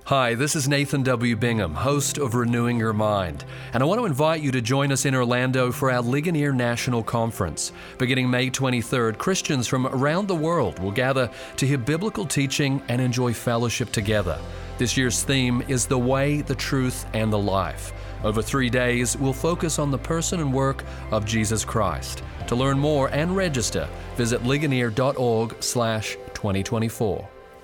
Hi, this is Nathan W. Bingham, host of Renewing Your Mind, and I want to invite you to join us in Orlando for our Ligonier National Conference. Beginning May 23rd, Christians from around the world will gather to hear biblical teaching and enjoy fellowship together. This year's theme is The Way, the Truth, and the Life. Over 3 days, we'll focus on the person and work of Jesus Christ. To learn more and register, visit ligonier.org/2024.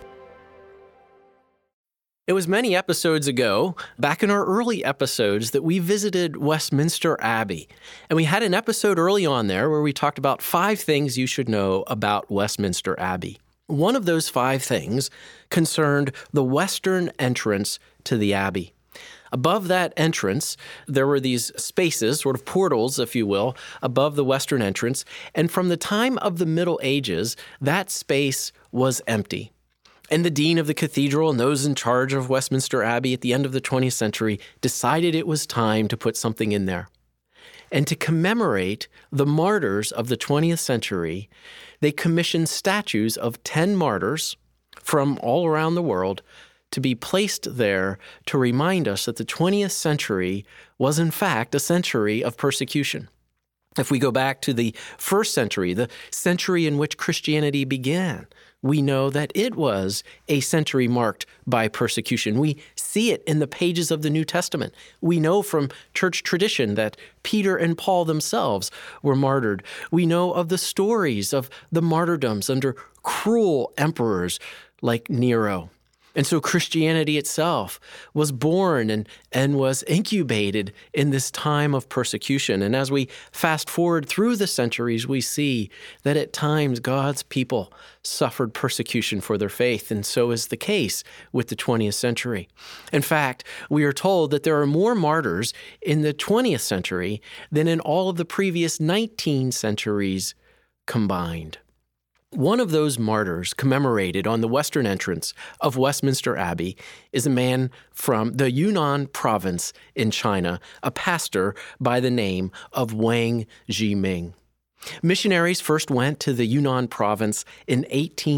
It was many episodes ago, back in our early episodes, that we visited Westminster Abbey. And we had an episode early on there where we talked about 5 things you should know about Westminster Abbey. One of those 5 things concerned the western entrance to the Abbey. Above that entrance, there were these spaces, sort of portals, if you will, above the western entrance. And from the time of the Middle Ages, that space was empty. And the dean of the cathedral and those in charge of Westminster Abbey at the end of the 20th century decided it was time to put something in there. And to commemorate the martyrs of the 20th century, they commissioned statues of 10 martyrs from all around the world to be placed there to remind us that the 20th century was in fact a century of persecution. If we go back to the first century, the century in which Christianity began, we know that it was a century marked by persecution. We see it in the pages of the New Testament. We know from church tradition that Peter and Paul themselves were martyred. We know of the stories of the martyrdoms under cruel emperors like Nero. And so Christianity itself was born and was incubated in this time of persecution. And as we fast forward through the centuries, we see that at times God's people suffered persecution for their faith, and so is the case with the 20th century. In fact, we are told that there are more martyrs in the 20th century than in all of the previous 19 centuries combined. One of those martyrs commemorated on the western entrance of Westminster Abbey is a man from the Yunnan province in China, a pastor by the name of Wang Zhiming. Missionaries first went to the Yunnan province in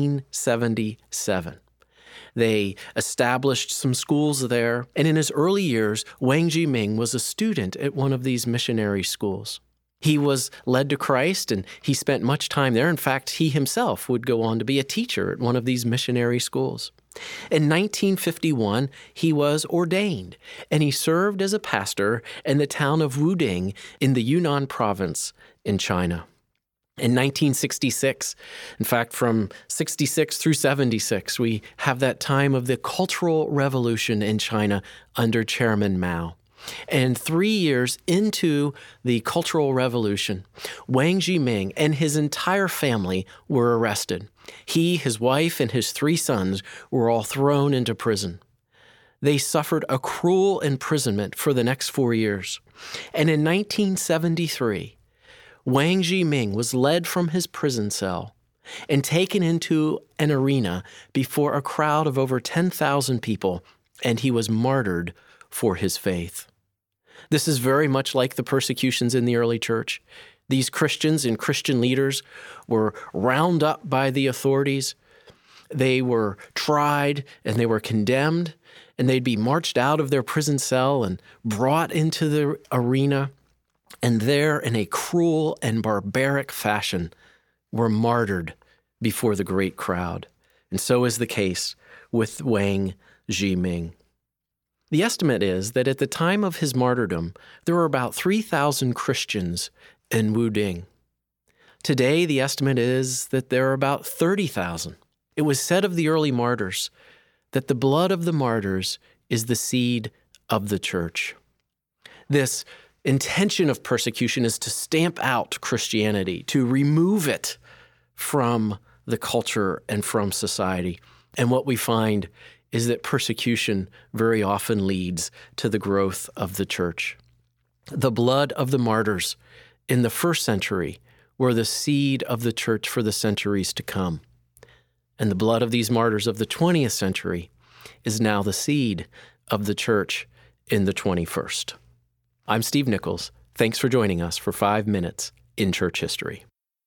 1877. They established some schools there, and in his early years, Wang Zhiming was a student at one of these missionary schools. He was led to Christ, and he spent much time there. In fact, he himself would go on to be a teacher at one of these missionary schools. In 1951, he was ordained, and he served as a pastor in the town of Wuding in the Yunnan province in China. In 1966, in fact, from 66 through 76, we have that time of the Cultural Revolution in China under Chairman Mao. And 3 years into the Cultural Revolution, Wang Zhiming and his entire family were arrested. He, his wife, and his 3 sons were all thrown into prison. They suffered a cruel imprisonment for the next 4 years. And in 1973, Wang Zhiming was led from his prison cell and taken into an arena before a crowd of over 10,000 people, and he was martyred for his faith. This is very much like the persecutions in the early church. These Christians and Christian leaders were round up by the authorities. They were tried and they were condemned, and they'd be marched out of their prison cell and brought into the arena, and there in a cruel and barbaric fashion were martyred before the great crowd. And so is the case with Wang Zhiming. The estimate is that at the time of his martyrdom, there were about 3,000 Christians in Wuding. Today, the estimate is that there are about 30,000. It was said of the early martyrs that the blood of the martyrs is the seed of the church. This intention of persecution is to stamp out Christianity, to remove it from the culture and from society. And what we find is that persecution very often leads to the growth of the church. The blood of the martyrs in the first century were the seed of the church for the centuries to come. And the blood of these martyrs of the 20th century is now the seed of the church in the 21st. I'm Steve Nichols. Thanks for joining us for 5 minutes in church history.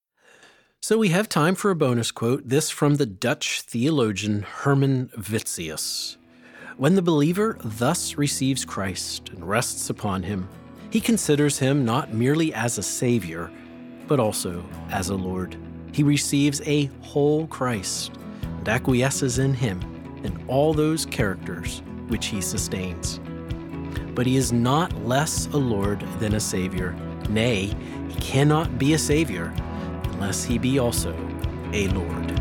So we have time for a bonus quote, this from the Dutch theologian Herman Vitzius. When the believer thus receives Christ and rests upon him, he considers him not merely as a Savior, but also as a Lord. He receives a whole Christ and acquiesces in him and all those characters which he sustains. But he is not less a Lord than a Savior. Nay, he cannot be a Savior unless he be also a Lord.